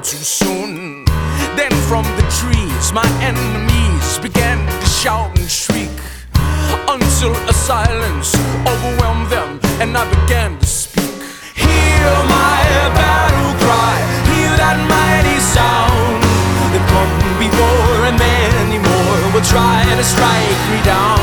too soon. Then from the trees my enemies began to shout and shriek, until a silence overwhelmed them and I began to speak. Hear my battle cry, hear that mighty sound. The come before and many more will try to strike me down.